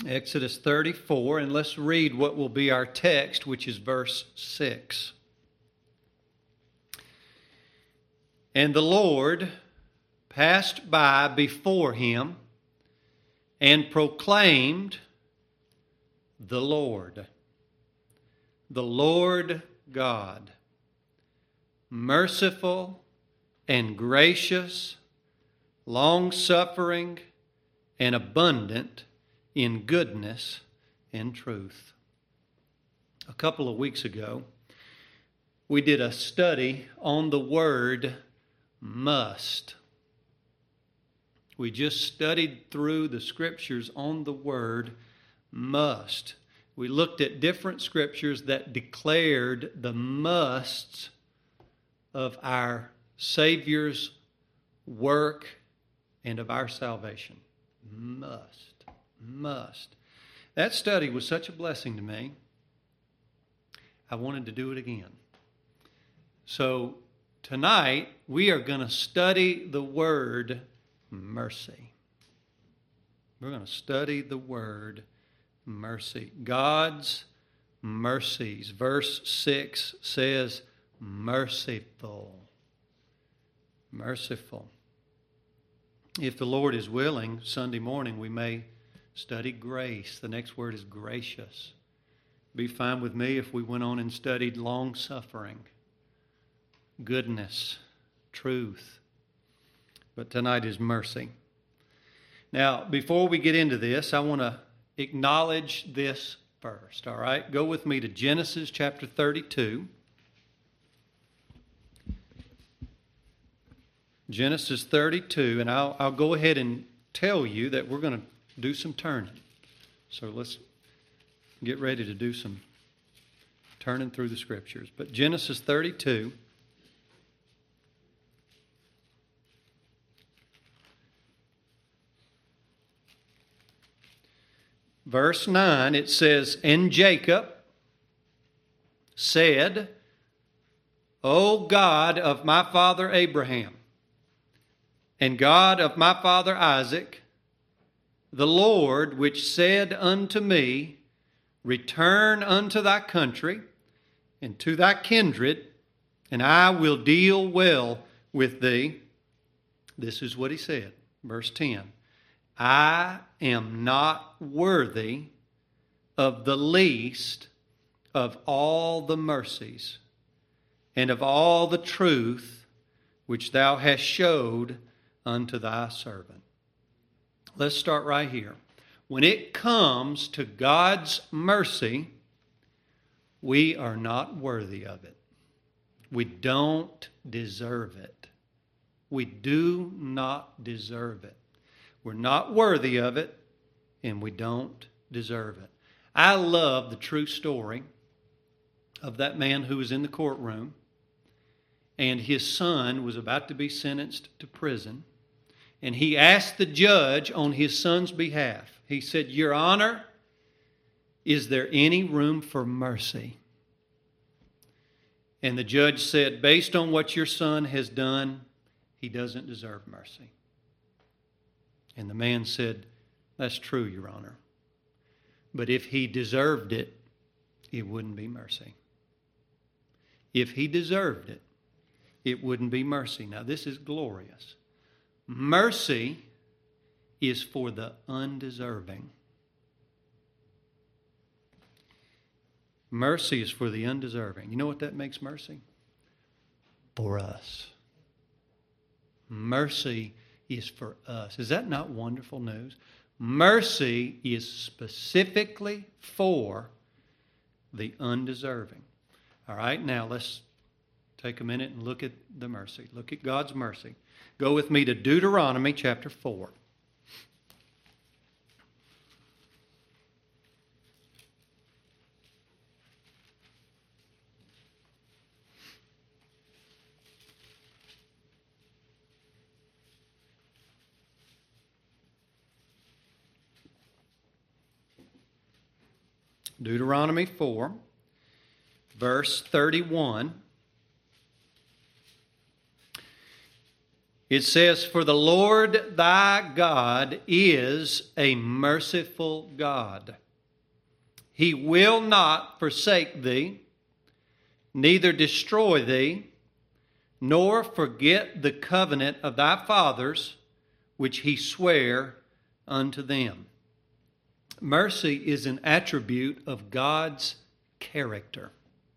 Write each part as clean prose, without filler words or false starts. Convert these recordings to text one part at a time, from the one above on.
Exodus 34, and let's read what will be our text, which is verse 6. And the Lord passed by before him and proclaimed, the Lord God, merciful and gracious, long-suffering and abundant in goodness and truth. A couple of weeks ago, we did a study on the word must. We just studied through the scriptures on the word must. We looked at different scriptures that declared the musts of our Savior's work and of our salvation. Must. That study was such a blessing to me, I wanted to do it again. So tonight, we are going to study the word mercy. We're going to study the word mercy. God's mercies. Verse 6 says, merciful. Merciful. If the Lord is willing, Sunday morning we may study grace. The next word is gracious. Be fine with me if we went on and studied long-suffering, goodness, truth. But tonight is mercy. Now, before we get into this, I want to acknowledge this first, all right? Go with me to Genesis chapter 32. Genesis 32, and I'll go ahead and tell you that we're going to do some turning. So let's get ready to do some turning through the scriptures. But Genesis 32, verse 9, it says, and Jacob said, O God of my father Abraham, and God of my father Isaac, the Lord which said unto me, return unto thy country and to thy kindred, and I will deal well with thee. This is what he said, verse 10. I am not worthy of the least of all the mercies and of all the truth which thou hast showed unto thy servant. Let's start right here. When it comes to God's mercy, we are not worthy of it. We don't deserve it. We do not deserve it. We're not worthy of it, and we don't deserve it. I love the true story of that man who was in the courtroom, and his son was about to be sentenced to prison. And he asked the judge on his son's behalf. He said, Your Honor, is there any room for mercy? And the judge said, based on what your son has done, he doesn't deserve mercy. And the man said, that's true, Your Honor. But if he deserved it, it wouldn't be mercy. If he deserved it, it wouldn't be mercy. Now, this is glorious. Mercy is for the undeserving. Mercy is for the undeserving. You know what that makes mercy? For us. Mercy is for us. Is that not wonderful news? Mercy is specifically for the undeserving. All right, now let's take a minute and look at the mercy. Look at God's mercy. Go with me to Deuteronomy chapter 4. Deuteronomy 4, verse 31. It says, "For the Lord thy God is a merciful God. He will not forsake thee, neither destroy thee, nor forget the covenant of thy fathers, which he sware unto them." Mercy is an attribute of God's character.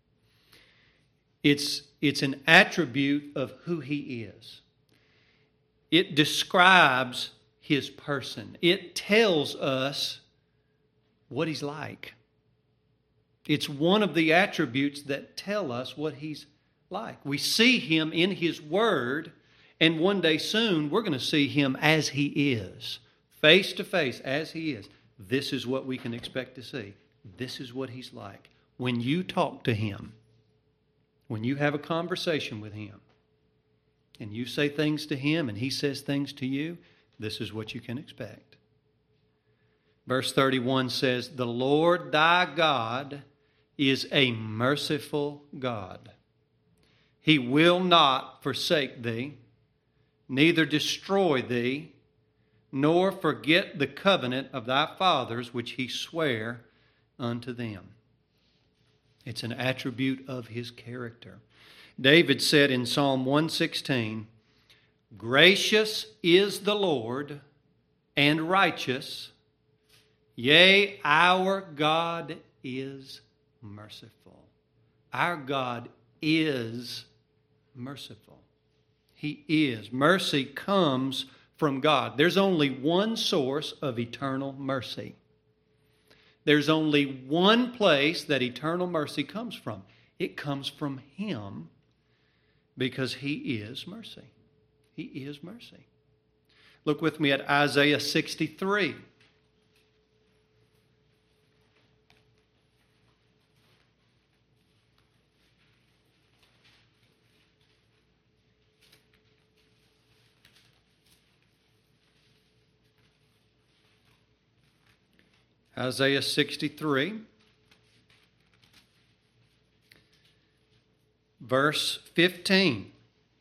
It's an attribute of who he is. It describes his person. It tells us what he's like. It's one of the attributes that tell us what he's like. We see him in his word, and one day soon we're going to see him as he is, face to face as he is. This is what we can expect to see. This is what he's like. When you talk to him, when you have a conversation with him, and you say things to him and he says things to you, this is what you can expect. Verse 31 says, "The Lord thy God is a merciful God. He will not forsake thee, neither destroy thee, nor forget the covenant of thy fathers, which he sware unto them." It's an attribute of his character. David said in Psalm 116, "Gracious is the Lord and righteous, yea, our God is merciful." Our God is merciful. He is. Mercy comes from God. There's only one source of eternal mercy. There's only one place that eternal mercy comes from. It comes from him, because he is mercy. He is mercy. Look with me at Isaiah 63. Isaiah 63. Verse 15.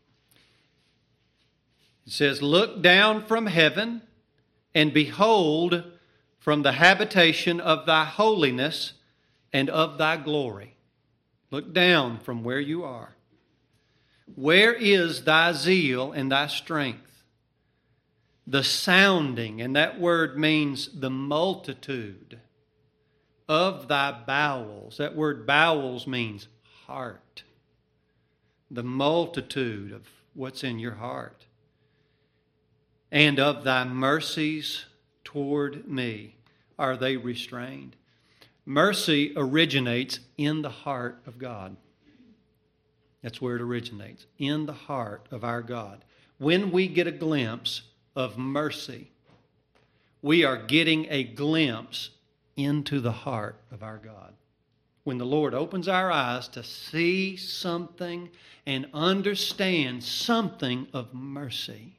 It says, "Look down from heaven, and behold from the habitation of thy holiness and of thy glory." Look down from where you are. "Where is thy zeal and thy strength? The sounding," and that word means the multitude, "of thy bowels." That word bowels means heart. The multitude of what's in your heart. "And of thy mercies toward me are they restrained." Mercy originates in the heart of God. That's where it originates, in the heart of our God. When we get a glimpse of mercy, we are getting a glimpse into the heart of our God. When the Lord opens our eyes to see something and understand something of mercy,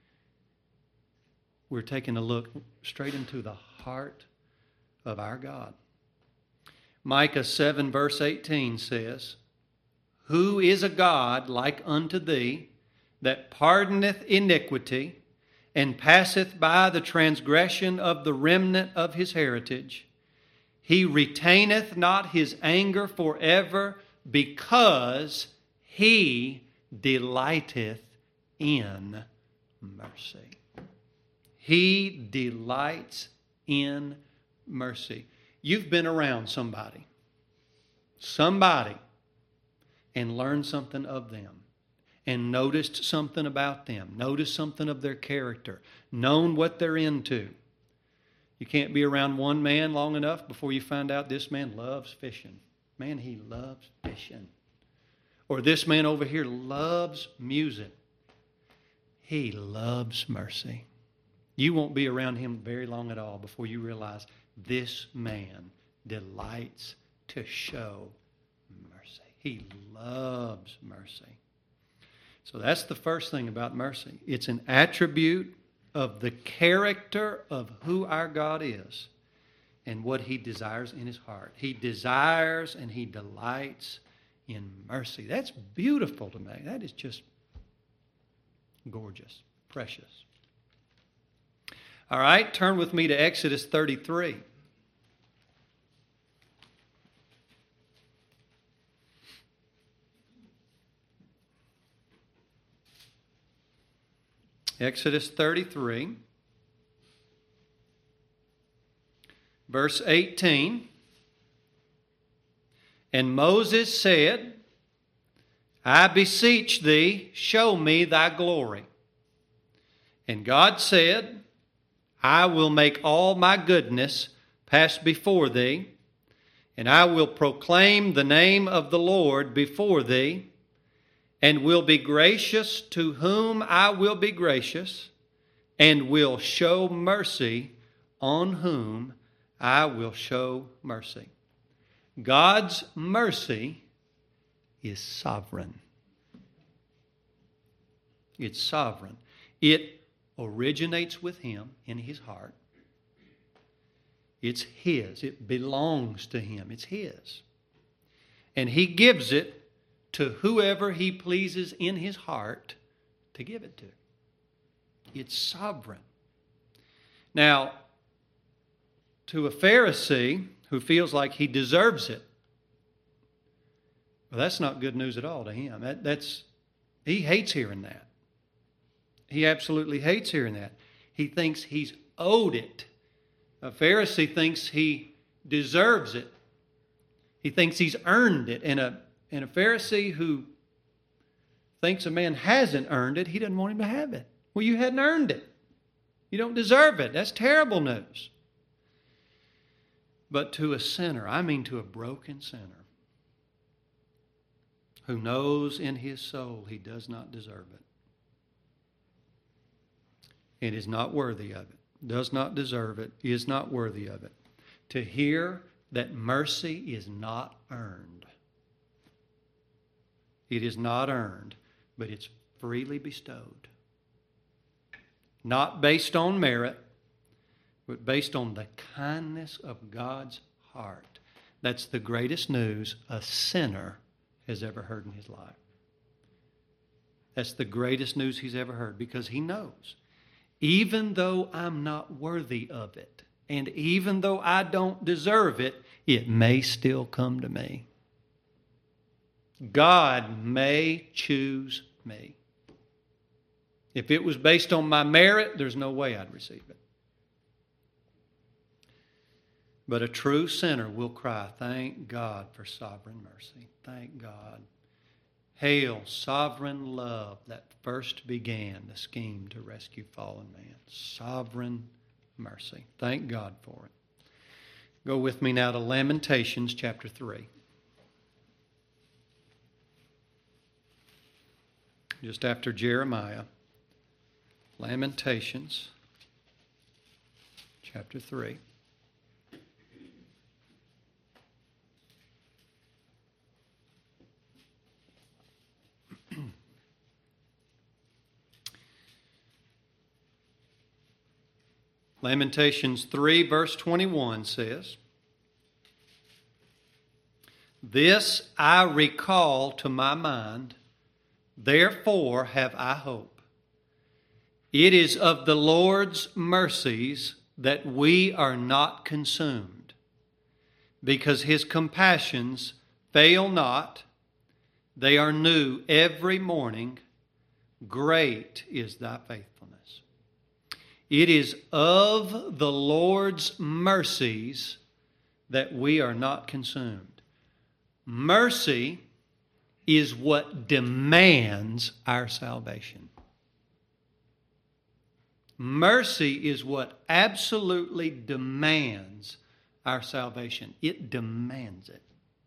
we're taking a look straight into the heart of our God. Micah 7 verse 18 says, "Who is a God like unto thee, that pardoneth iniquity, and passeth by the transgression of the remnant of his heritage? He retaineth not his anger forever, because he delighteth in mercy." He delights in mercy. You've been around somebody, and learned something of them, and noticed something about them, noticed something of their character, known what they're into. You can't be around one man long enough before you find out this man loves fishing. Man, he loves fishing. Or this man over here loves music. He loves mercy. You won't be around him very long at all before you realize this man delights to show mercy. He loves mercy. So that's the first thing about mercy. It's an attribute of the character of who our God is and what he desires in his heart. He desires and he delights in mercy. That's beautiful to me. That is just, Gorgeous, precious. All right, turn with me to Exodus 33. Exodus 33, verse 18. And Moses said, I beseech thee, show me thy glory. And God said, I will make all my goodness pass before thee, and I will proclaim the name of the Lord before thee, and will be gracious to whom I will be gracious, and will show mercy on whom I will show mercy. God's mercy is sovereign. It's sovereign. It originates with Him in His heart. It's His. It belongs to Him. It's His. And He gives it to whoever He pleases in His heart to give it to. It's sovereign. Now, to a Pharisee who feels like he deserves it, well, that's not good news at all to him. He hates hearing that. He absolutely hates hearing that. He thinks he's owed it. A Pharisee thinks he deserves it. He thinks he's earned it. And a Pharisee who thinks a man hasn't earned it, he doesn't want him to have it. Well, you hadn't earned it. You don't deserve it. That's terrible news. But to a sinner, I mean to a broken sinner, who knows in his soul he does not deserve it, and is not worthy of it, does not deserve it, is not worthy of it, to hear that mercy is not earned. It is not earned, but it's freely bestowed. Not based on merit, but based on the kindness of God's heart. That's the greatest news a sinner has ever heard in his life. That's the greatest news he's ever heard, because he knows, even though I'm not worthy of it, and even though I don't deserve it, it may still come to me. God may choose me. If it was based on my merit, there's no way I'd receive it. But a true sinner will cry, thank God for sovereign mercy. Thank God. Hail, sovereign love that first began the scheme to rescue fallen man. Sovereign mercy. Thank God for it. Go with me now to Lamentations chapter 3. Just after Jeremiah. Lamentations chapter 3. Lamentations 3 verse 21 says, This I recall to my mind, therefore have I hope. It is of the Lord's mercies that we are not consumed, because His compassions fail not. They are new every morning. Great is thy faithfulness. It is of the Lord's mercies that we are not consumed. Mercy is what demands our salvation. Mercy is what absolutely demands our salvation. It demands it.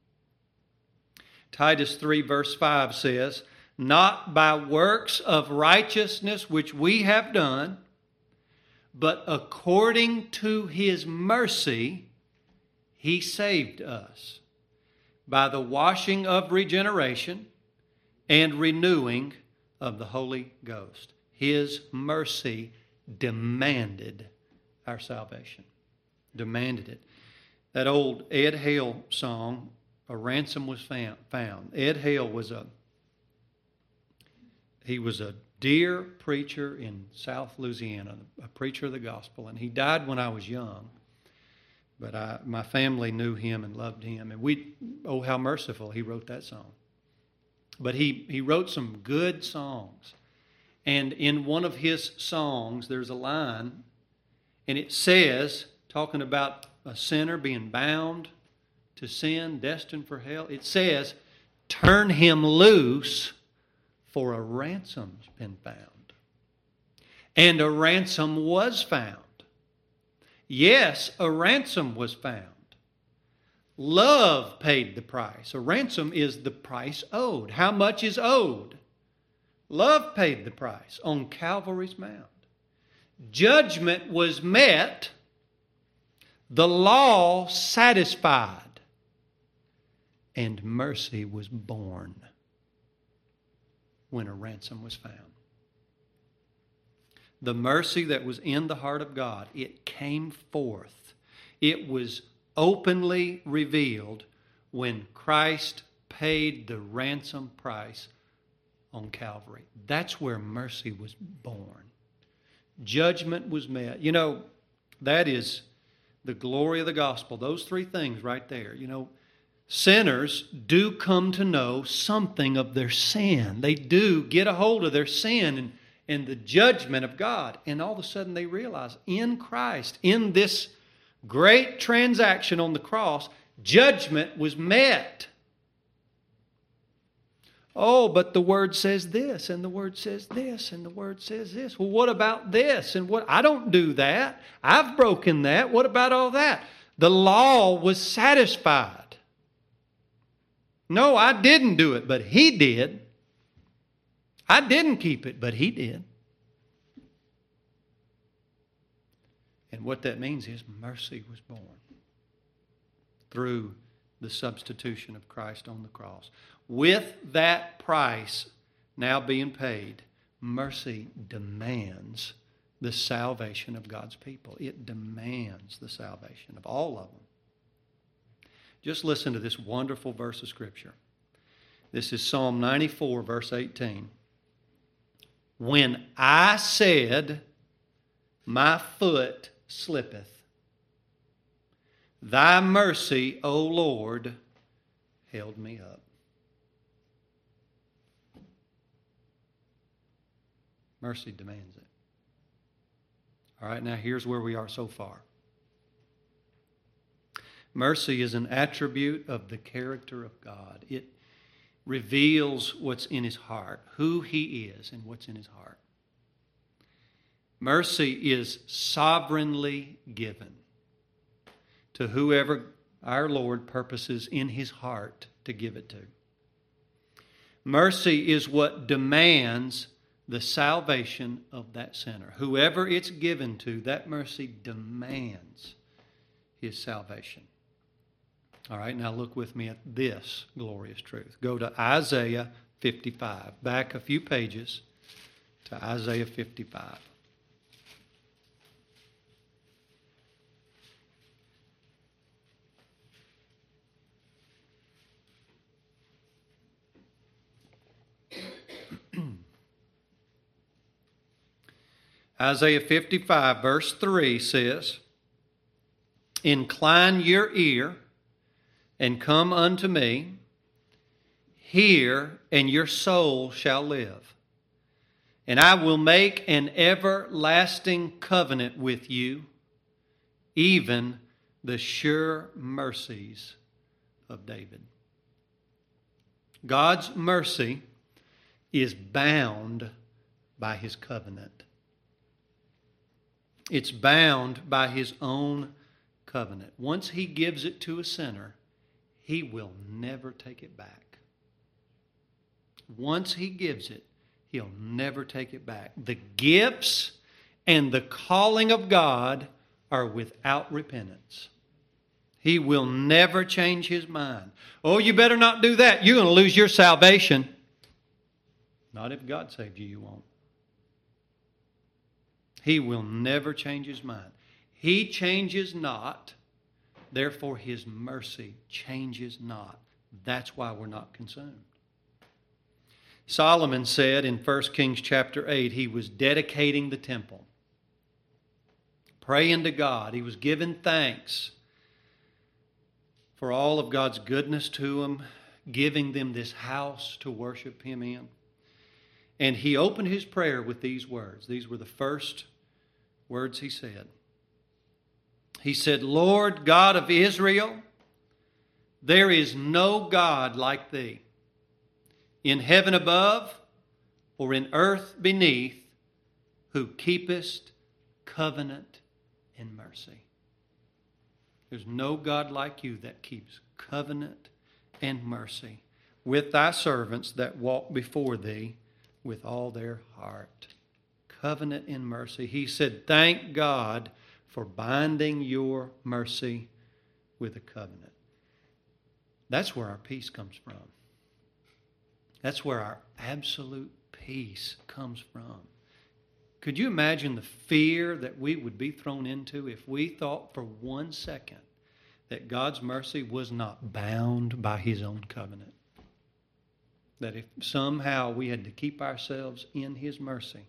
Titus 3 verse 5 says, Not by works of righteousness which we have done, but according to His mercy, He saved us by the washing of regeneration and renewing of the Holy Ghost. His mercy demanded our salvation. Demanded it. That old Ed Hale song, A Ransom Was Found. Ed Hale was a dear preacher in South Louisiana, a preacher of the gospel, and he died when I was young. But my family knew him and loved him. And oh, how merciful, he wrote that song. But he wrote some good songs. And in one of his songs, there's a line, and it says, talking about a sinner being bound to sin, destined for hell, it says, turn him loose, for a ransom's been found. And a ransom was found. Yes, a ransom was found. Love paid the price. A ransom is the price owed. How much is owed? Love paid the price on Calvary's Mount. Judgment was met. The law satisfied. And mercy was born when a ransom was found. The mercy that was in the heart of God, it came forth. It was openly revealed when Christ paid the ransom price on Calvary. That's where mercy was born. Judgment was met. You know, that is the glory of the gospel. Those three things right there. You know, sinners do come to know something of their sin. They do get a hold of their sin and the judgment of God. And all of a sudden they realize in Christ, in this great transaction on the cross, judgment was met. Oh, but the Word says this, and the Word says this, and the Word says this. Well, what about this? And what? I don't do that. I've broken that. What about all that? The law was satisfied. No, I didn't do it, but He did. I didn't keep it, but He did. And what that means is mercy was born through the substitution of Christ on the cross. With that price now being paid, mercy demands the salvation of God's people. It demands the salvation of all of them. Just listen to this wonderful verse of Scripture. This is Psalm 94, verse 18. When I said, my foot slippeth, thy mercy, O Lord, held me up. Mercy demands it. All right, now here's where we are so far. Mercy is an attribute of the character of God. It reveals what's in His heart, who He is and what's in His heart. Mercy is sovereignly given to whoever our Lord purposes in His heart to give it to. Mercy is what demands the salvation of that sinner. Whoever it's given to, that mercy demands his salvation. All right, now look with me at this glorious truth. Go to Isaiah 55. Back a few pages to Isaiah 55. Isaiah 55, verse 3 says, incline your ear and come unto me. Hear, and your soul shall live. And I will make an everlasting covenant with you, even the sure mercies of David. God's mercy is bound by His covenant. It's bound by His own covenant. Once He gives it to a sinner, He will never take it back. Once He gives it, He'll never take it back. The gifts and the calling of God are without repentance. He will never change His mind. Oh, you better not do that. You're going to lose your salvation. Not if God saved you, you won't. He will never change His mind. He changes not, therefore His mercy changes not. That's why we're not consumed. Solomon said in 1 Kings chapter 8, he was dedicating the temple, praying to God. He was giving thanks for all of God's goodness to them, giving them this house to worship Him in. And he opened his prayer with these words. These were the first words he said. He said, Lord God of Israel, there is no God like Thee, in heaven above or in earth beneath, who keepest covenant and mercy. There's no God like You that keeps covenant and mercy with Thy servants that walk before Thee with all their heart. Covenant and mercy. He said, thank God for binding Your mercy with a covenant. That's where our peace comes from. That's where our absolute peace comes from. Could you imagine the fear that we would be thrown into if we thought for 1 second that God's mercy was not bound by His own covenant? That if somehow we had to keep ourselves in His mercy,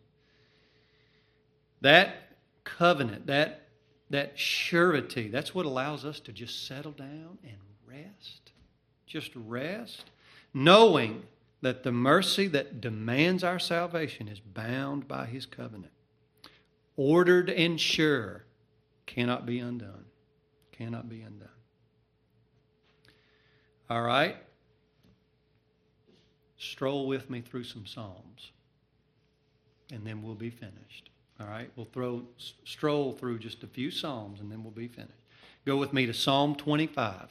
that covenant, that surety, that's what allows us to just settle down and rest. Just rest, knowing that the mercy that demands our salvation is bound by His covenant. Ordered and sure, cannot be undone. Cannot be undone. All right. Stroll with me through some Psalms, and then we'll be finished. All right? We'll stroll through just a few Psalms, and then we'll be finished. Go with me to Psalm 25.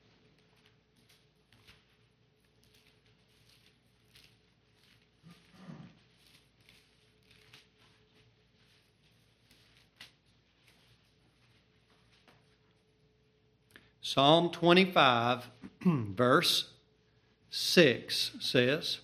Psalm 25, verse 6 says,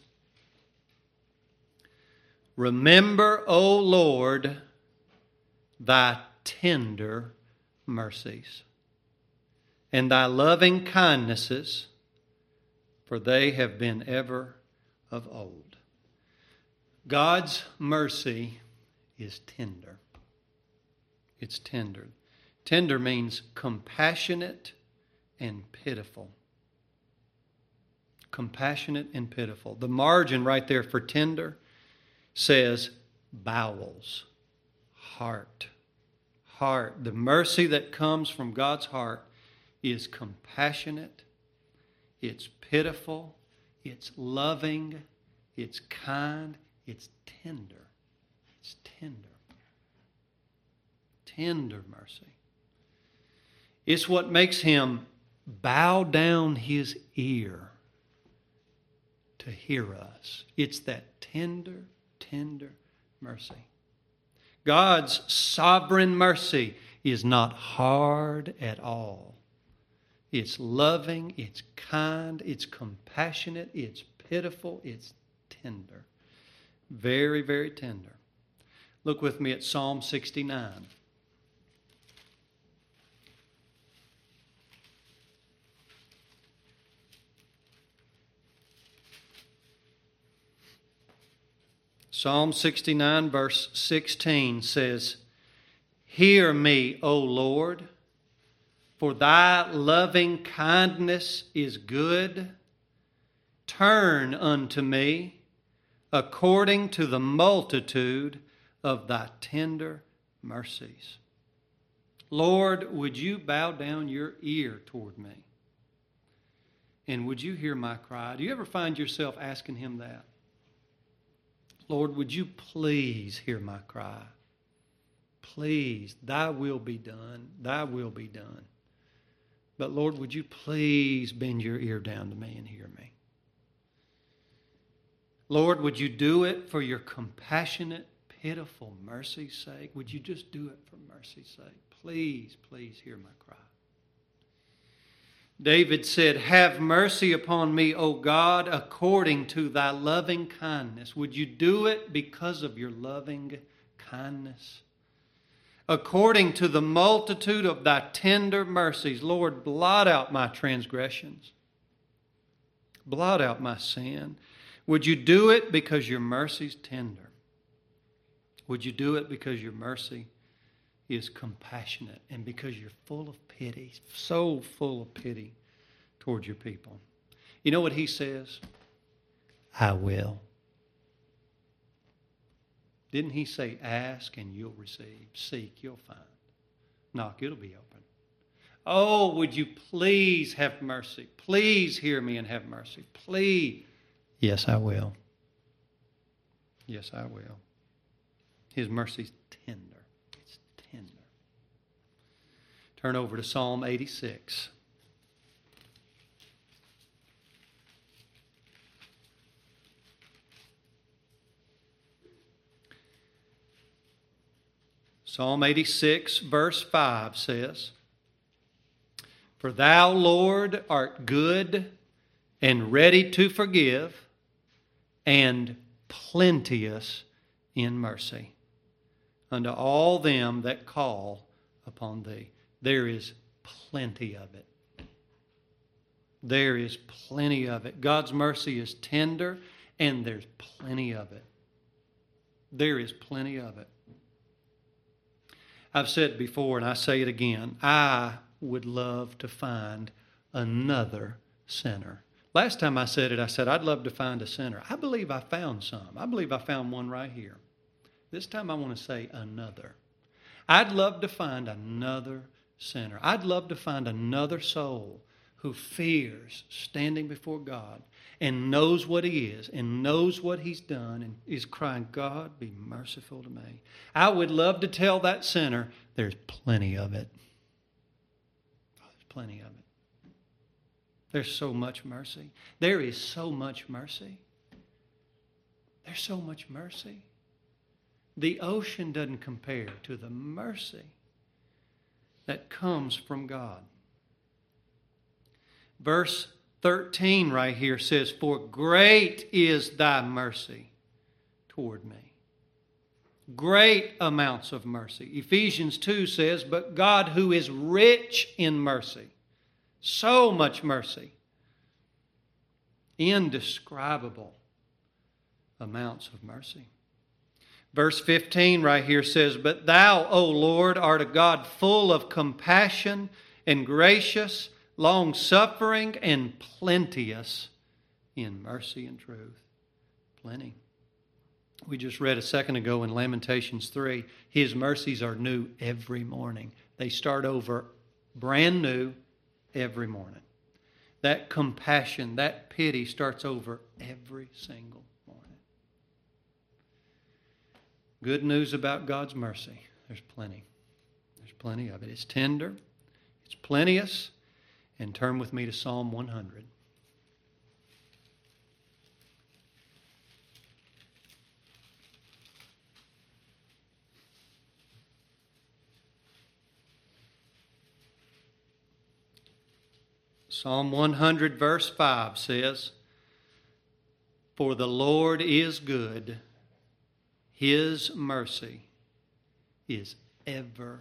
Remember, O Lord, Thy tender mercies and Thy loving kindnesses, for they have been ever of old. God's mercy is tender. It's tender. Tender means compassionate and pitiful. Compassionate and pitiful. The margin right there for tender says bowels, heart. Heart. The mercy that comes from God's heart is compassionate, it's pitiful, it's loving, it's kind, it's tender. It's tender. Tender mercy. It's what makes Him bow down His ear to hear us. It's that tender, tender mercy. God's sovereign mercy is not hard at all. It's loving, it's kind, it's compassionate, it's pitiful, it's tender. Very, very tender. Look with me at Psalm 69. Psalm 69, verse 16 says, Hear me, O Lord, for Thy loving kindness is good. Turn unto me according to the multitude of Thy tender mercies. Lord, would You bow down Your ear toward me? And would You hear my cry? Do you ever find yourself asking Him that? Lord, would You please hear my cry? Please, Thy will be done. Thy will be done. But Lord, would You please bend Your ear down to me and hear me? Lord, would You do it for Your compassionate, pitiful mercy's sake? Would You just do it for mercy's sake? Please, please hear my cry. David said, Have mercy upon me, O God, according to Thy loving kindness. Would You do it because of Your loving kindness? According to the multitude of Thy tender mercies, Lord, blot out my transgressions. Blot out my sin. Would you do it because your mercy's tender? Would you do it because your mercy is compassionate and because you're full of pity, so full of pity towards your people? You know what he says? I will. Didn't he say, ask and you'll receive, seek, you'll find, knock, it'll be open? Oh, would you please have mercy? Please hear me and have mercy. Please. Yes, I will. Yes, I will. His mercy's tender. It's tender. Turn over to Psalm 86. Psalm 86, verse 5 says, For thou, Lord, art good and ready to forgive, and plenteous in mercy unto all them that call upon thee. There is plenty of it. There is plenty of it. God's mercy is tender, and there's plenty of it. There is plenty of it. I've said it before, and I say it again. I would love to find another sinner. Last time I said it, I said, I'd love to find a sinner. I believe I found some. I believe I found one right here. This time I want to say another. I'd love to find another sinner. I'd love to find another soul who fears standing before God and knows what he is and knows what he's done and is crying, God, be merciful to me. I would love to tell that sinner, there's plenty of it. There's plenty of it. There's so much mercy. There is so much mercy. There's so much mercy. The ocean doesn't compare to the mercy that comes from God. Verse 13 right here says, For great is thy mercy toward me. Great amounts of mercy. Ephesians 2 says, But God who is rich in mercy. So much mercy. Indescribable amounts of mercy. Verse 15 right here says, But thou, O Lord, art a God full of compassion and gracious, long-suffering and plenteous in mercy and truth. Plenty. We just read a second ago in Lamentations 3, His mercies are new every morning. They start over brand new every morning. That compassion, that pity starts over every single morning. Good news about God's mercy. There's plenty. There's plenty of it. It's tender. It's plenteous. And turn with me to Psalm 100. Psalm 100 verse 5 says, For the Lord is good, His mercy is everlasting.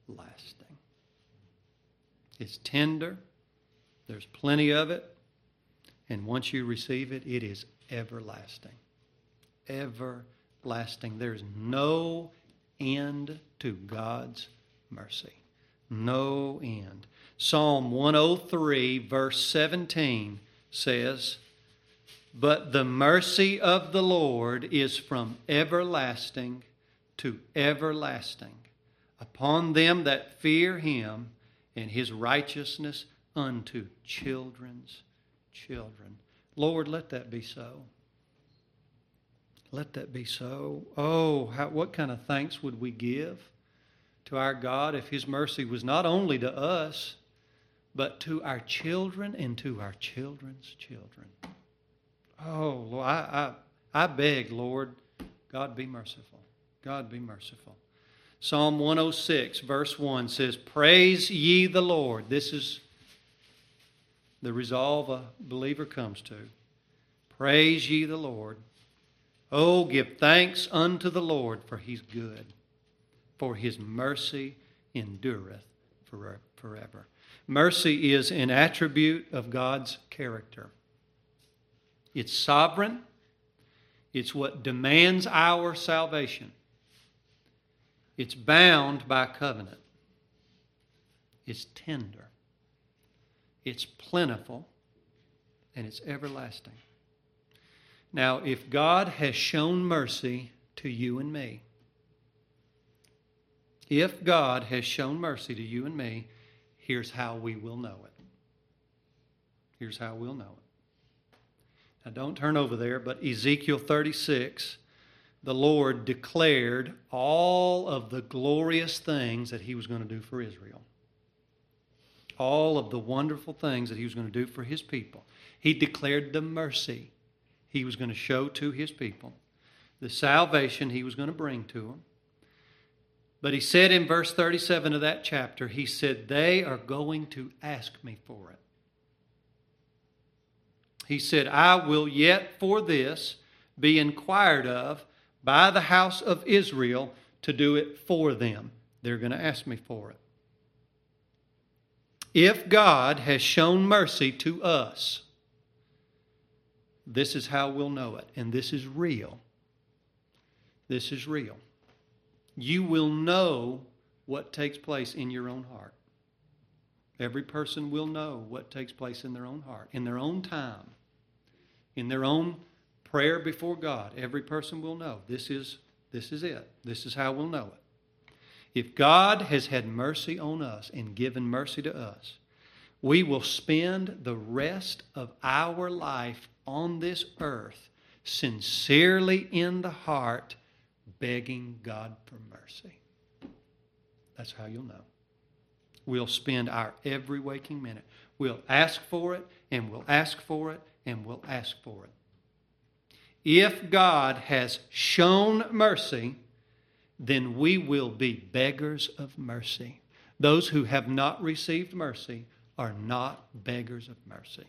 It's tender. There's plenty of it. And once you receive it, it is everlasting. Everlasting. There's no end to God's mercy. No end. Psalm 103, verse 17 says, But the mercy of the Lord is from everlasting to everlasting upon them that fear Him, and His righteousness unto children's children. Lord, let that be so. Let that be so. Oh, what kind of thanks would we give to our God if His mercy was not only to us, but to our children and to our children's children. Oh, Lord, I beg, Lord, God be merciful. God be merciful. Psalm 106, verse 1 says, Praise ye the Lord. This is the resolve a believer comes to. Praise ye the Lord. Oh, give thanks unto the Lord, for He's good, for His mercy endureth forever. Mercy is an attribute of God's character. It's sovereign, It's what demands our salvation. It's bound by covenant. It's tender. It's plentiful. And it's everlasting. Now, if God has shown mercy to you and me, if God has shown mercy to you and me, here's how we will know it. Here's how we'll know it. Now, don't turn over there, but Ezekiel 36, the Lord declared all of the glorious things that He was going to do for Israel. All of the wonderful things that He was going to do for His people. He declared the mercy He was going to show to His people, the salvation He was going to bring to them. But He said in verse 37 of that chapter, He said, they are going to ask me for it. He said, I will yet for this be inquired of by the house of Israel to do it for them. They're going to ask me for it. If God has shown mercy to us, this is how we'll know it. And this is real. This is real. You will know what takes place in your own heart. Every person will know what takes place in their own heart, in their own time, in their own prayer before God. Every person will know. This is it. This is how we'll know it. If God has had mercy on us and given mercy to us, we will spend the rest of our life on this earth sincerely in the heart begging God for mercy. That's how you'll know. We'll spend our every waking minute. We'll ask for it, and we'll ask for it, and we'll ask for it. If God has shown mercy, then we will be beggars of mercy. Those who have not received mercy are not beggars of mercy.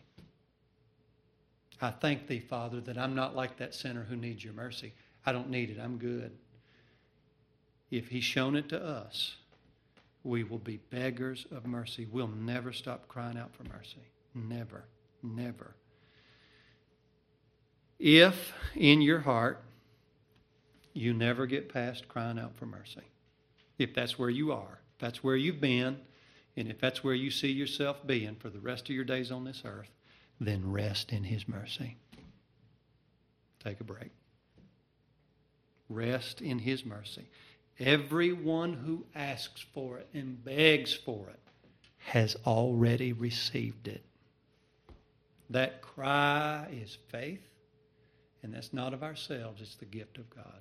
I thank Thee, Father, that I'm not like that sinner who needs Your mercy. I don't need it. I'm good. If He's shown it to us, we will be beggars of mercy. We'll never stop crying out for mercy. Never, never. If in your heart you never get past crying out for mercy, if that's where you are, if that's where you've been, and if that's where you see yourself being for the rest of your days on this earth, then rest in His mercy. Take a break. Rest in His mercy. Everyone who asks for it and begs for it has already received it. That cry is faith, and that's not of ourselves, it's the gift of God.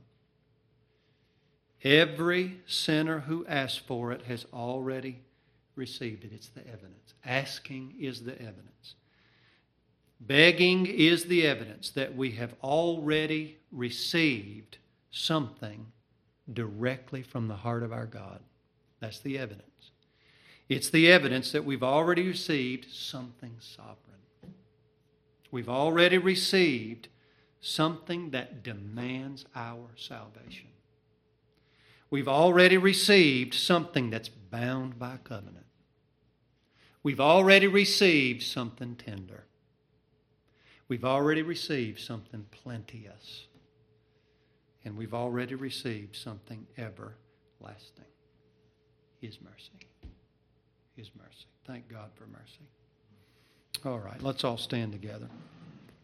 Every sinner who asks for it has already received it. It's the evidence. Asking is the evidence. Begging is the evidence that we have already received something directly from the heart of our God. That's the evidence. It's the evidence that we've already received something sovereign. We've already received something that demands our salvation. We've already received something that's bound by covenant. We've already received something tender. We've already received something plenteous. And we've already received something everlasting. His mercy. His mercy. Thank God for mercy. All right, let's all stand together.